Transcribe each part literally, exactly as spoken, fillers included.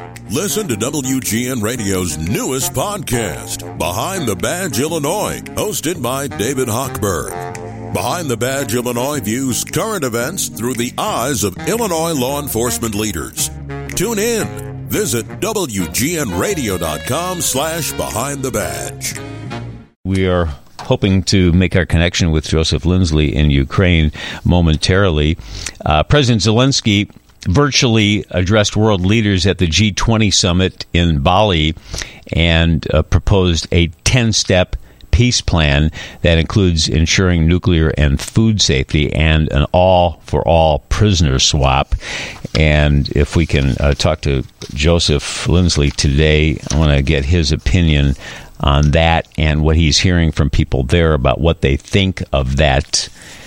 Listen to W G N Radio's newest podcast, Behind the Badge Illinois, hosted by David Hochberg. Behind the Badge Illinois views current events through the eyes of Illinois law enforcement leaders. Tune in. Visit W G N radio dot com slash behind the badge. We are hoping to make our connection with Joseph Lindsley in Ukraine momentarily. Uh, President Zelensky virtually addressed world leaders at the G twenty summit in Bali and uh, proposed a ten-step peace plan that includes ensuring nuclear and food safety and an all-for-all prisoner swap. And if we can uh, talk to Joseph Lindsley today, I want to get his opinion on that and what he's hearing from people there about what they think of that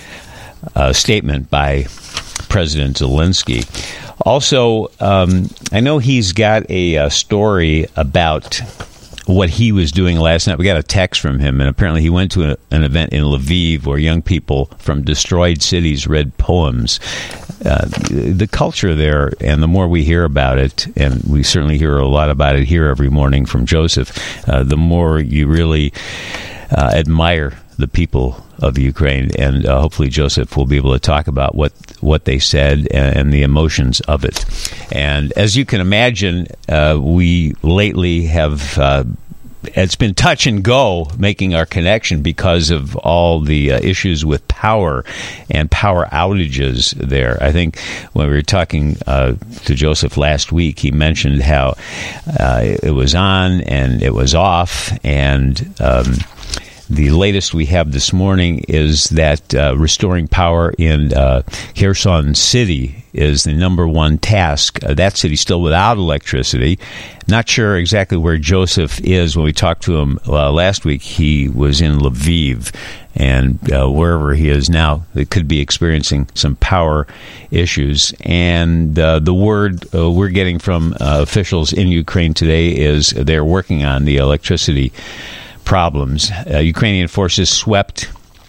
uh, statement by President Zelensky. Also, um, I know he's got a, a story about what he was doing last night. We got a text from him, and apparently he went to a, an event in Lviv where young people from destroyed cities read poems. Uh, the culture there, and the more we hear about it, and we certainly hear a lot about it here every morning from Joseph, uh, the more you really uh, admire the people of Ukraine, and uh, hopefully Joseph will be able to talk about what, what they said and, and the emotions of it. And as you can imagine, uh, we lately have uh, it's been touch and go making our connection because of all the uh, issues with power and power outages there. I think when we were talking uh, to Joseph last week, he mentioned how uh, it was on and it was off, and um, the latest we have this morning is that uh, restoring power in uh, Kherson City is the number one task. Uh, that city's still without electricity. Not sure exactly where Joseph is. When we talked to him uh, last week, he was in Lviv, and uh, wherever he is now, they could be experiencing some power issues. And uh, the word uh, we're getting from uh, officials in Ukraine today is they're working on the electricity problems. Uh, Ukrainian forces swept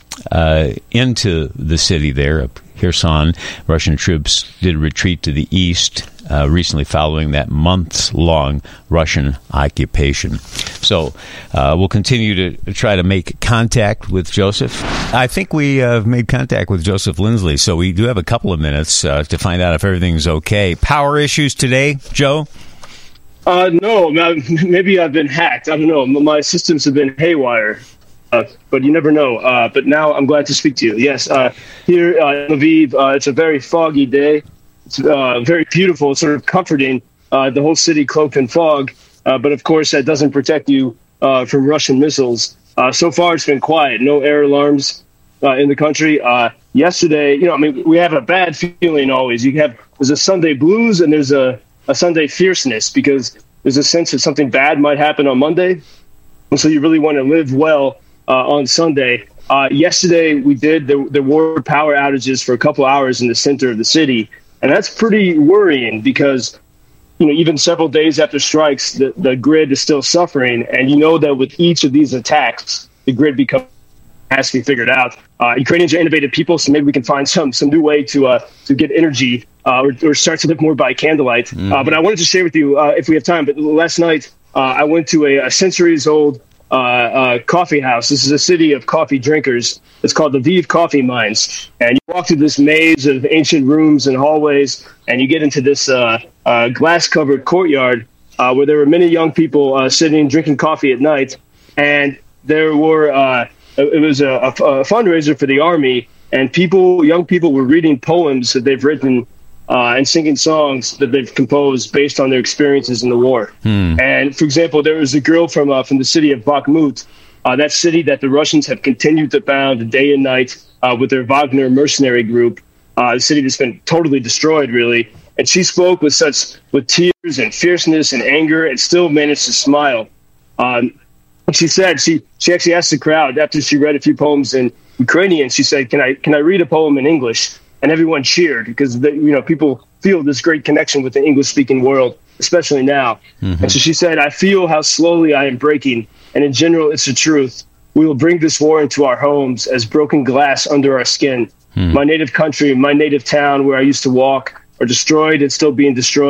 uh, into the city there of Kherson. Russian troops did retreat to the east uh, recently following that months-long Russian occupation. So uh, we'll continue to try to make contact with Joseph. I think we uh, made contact with Joseph Lindsley, so we do have a couple of minutes uh, to find out if everything's okay. Power issues today, Joe? Uh, no, maybe I've been hacked. I don't know. My systems have been haywire, uh, but you never know. Uh, but now I'm glad to speak to you. Yes, uh, here uh, in Lviv, uh, it's a very foggy day. It's uh, very beautiful. It's sort of comforting. Uh, the whole city cloaked in fog. Uh, but, of course, that doesn't protect you uh, from Russian missiles. Uh, so far, it's been quiet. No air alarms uh, in the country. Uh, yesterday, you know, I mean, we have a bad feeling always. You have there's a Sunday blues and there's a a Sunday fierceness, because there's a sense that something bad might happen on Monday. And so you really want to live well uh, on Sunday. Uh, yesterday we did, there, there were power outages for a couple hours in the center of the city. And that's pretty worrying because, you know, even several days after strikes, the, the grid is still suffering. And you know that with each of these attacks, the grid becomes has to be figured out. Uh, Ukrainians are innovative people, so maybe we can find some some new way to uh, to get energy uh, or, or start to live more by candlelight. Mm-hmm. Uh, but I wanted to share with you, uh, if we have time, but last night uh, I went to a, a centuries-old uh, uh, coffee house. This is a city of coffee drinkers. It's called the Lviv Coffee Mines. And you walk through this maze of ancient rooms and hallways, and you get into this uh, uh, glass-covered courtyard uh, where there were many young people uh, sitting, drinking coffee at night. And there were... Uh, It was a, a, a fundraiser for the Army, and people, young people were reading poems that they've written uh, and singing songs that they've composed based on their experiences in the war. Hmm. And, for example, there was a girl from uh, from the city of Bakhmut, uh, that city that the Russians have continued to pound day and night uh, with their Wagner mercenary group, uh, a city that's been totally destroyed, really. And she spoke with such with tears and fierceness and anger, and still managed to smile. Um, She said she she actually asked the crowd after she read a few poems in Ukrainian. She said, "Can I can I read a poem in English?" And everyone cheered because they, you know people feel this great connection with the English speaking world, especially now. Mm-hmm. And so she said, "I feel how slowly I am breaking, and in general, it's the truth. We will bring this war into our homes as broken glass under our skin. Mm-hmm. My native country, my native town where I used to walk, are destroyed and still being destroyed.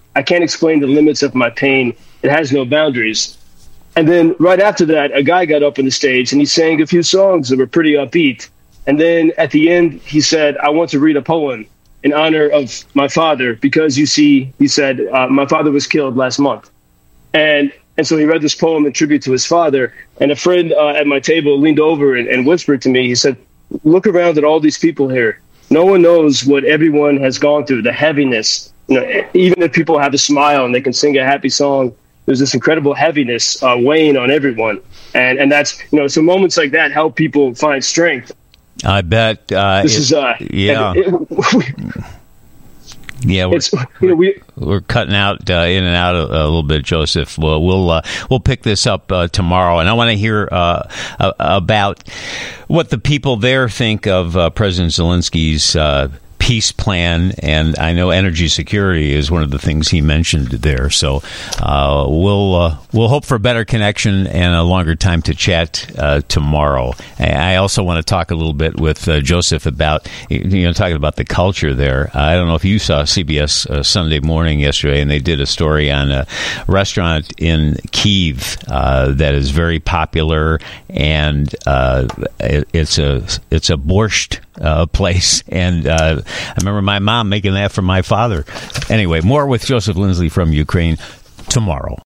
I can't explain the limits of my pain. It has no boundaries. And then right after that, a guy got up on the stage and he sang a few songs that were pretty upbeat. And then at the end, he said, I want to read a poem in honor of my father, because you see, he said, uh, my father was killed last month. And and so he read this poem in tribute to his father. And a friend uh, at my table leaned over and, and whispered to me, he said, look around at all these people here. No one knows what everyone has gone through, the heaviness. You know, even if people have a smile and they can sing a happy song, there's this incredible heaviness uh, weighing on everyone. And and that's, you know, so moments like that help people find strength. I bet. Uh, this it, is, uh, yeah. It, it, Yeah, we're, it's, you know, we, we're cutting out uh, in and out a, a little bit, Joseph. Well, we'll uh, we'll pick this up uh, tomorrow, and I want to hear uh, about what the people there think of uh, President Zelensky's uh, peace plan, and I know energy security is one of the things he mentioned there. So uh, we'll uh, we'll hope for a better connection and a longer time to chat uh, tomorrow. I also want to talk a little bit with uh, Joseph about, you know, talking about the culture there. I don't know if you saw C B S uh, Sunday Morning yesterday, and they did a story on a restaurant in Kyiv uh, that is very popular, and uh, it, it's a it's a borscht uh, place, and uh, I remember my mom making that for my father. Anyway, more with Joseph Lindsley from Ukraine tomorrow.